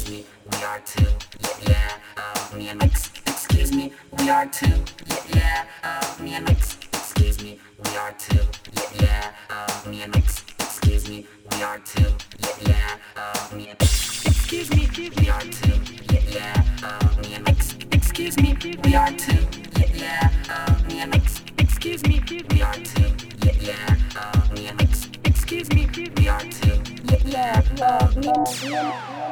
excuse me, we are two, yeah, me and Mix, excuse me, we are two, yeah, me and Mix, excuse me, we are two, yeah, me and Mix, excuse me, we are two, yeah, me and Mix, excuse me, we are two, yeah, me and Mix, excuse me, we are two, yeah, me and Mix, excuse me, we are two, yeah, me and Mix, excuse me, we are two, yeah.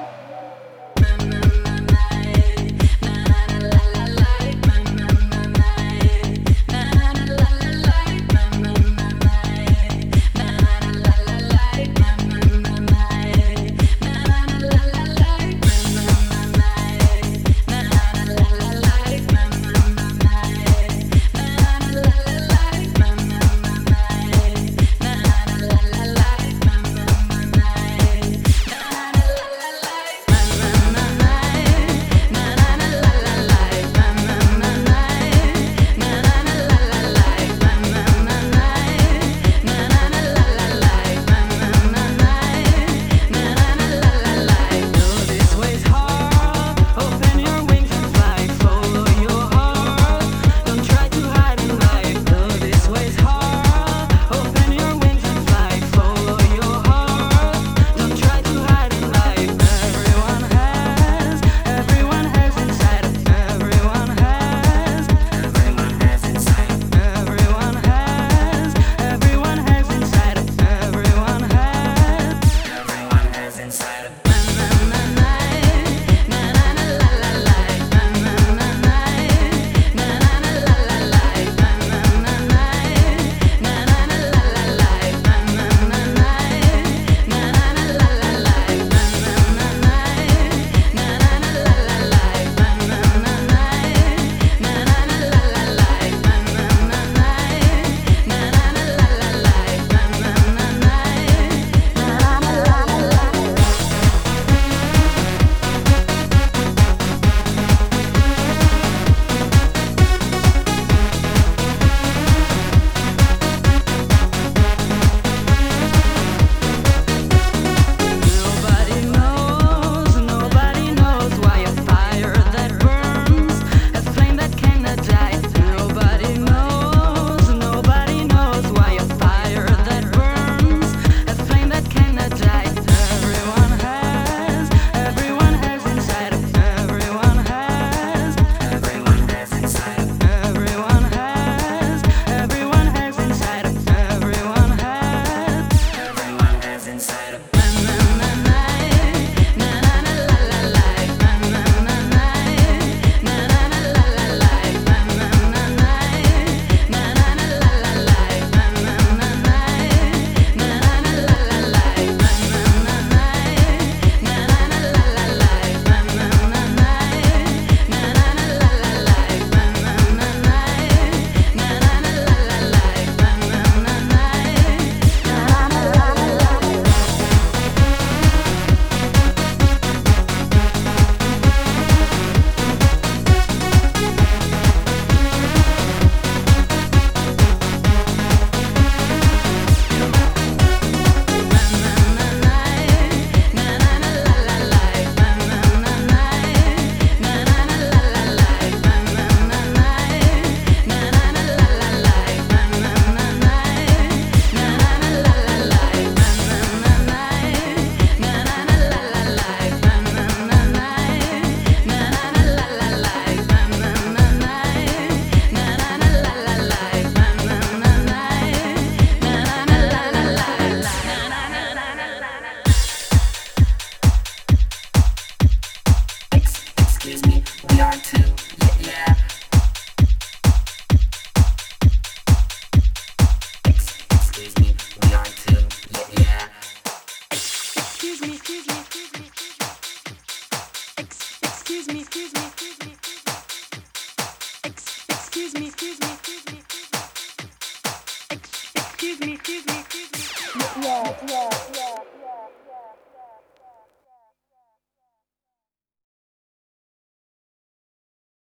Inside of